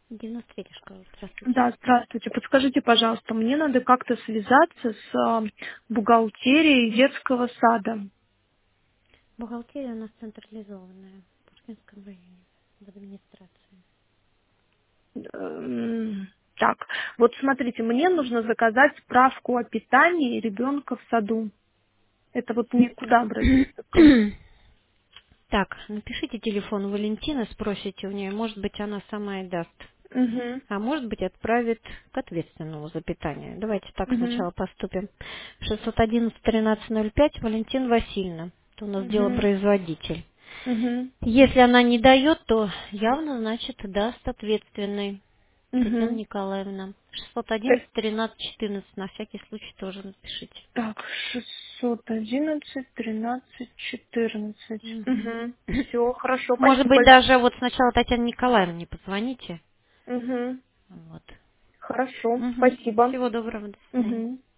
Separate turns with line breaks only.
93 школа. Здравствуйте.
Да, здравствуйте. Подскажите, пожалуйста, мне надо как-то связаться с бухгалтерией детского сада.
Бухгалтерия у нас централизованная в Пушкинском районе, в администрации.
Так, вот смотрите, мне нужно заказать справку о питании ребенка в саду. Это вот мне куда обратиться?
Так, напишите телефон Валентины, спросите у нее, может быть, она сама и даст.
Угу,
А может быть, отправит к ответственному за питание. Давайте так
угу,
сначала поступим. 611-1305, Валентина Васильевна. Это у нас
угу,
делопроизводитель.
угу,
Если она не дает, то явно, значит, даст ответственный. Татьяна
угу.
Николаевна. 611-1314, на всякий случай тоже напишите.
Так, 611, 13, 14.
Мгм.
Угу. Все, хорошо,
Может
спасибо
быть,
большое.
даже вот сначала Татьяне Николаевне позвоните.
Угу.
Вот.
Хорошо,
Мгм.
спасибо.
Всего доброго, до свидания.
Угу.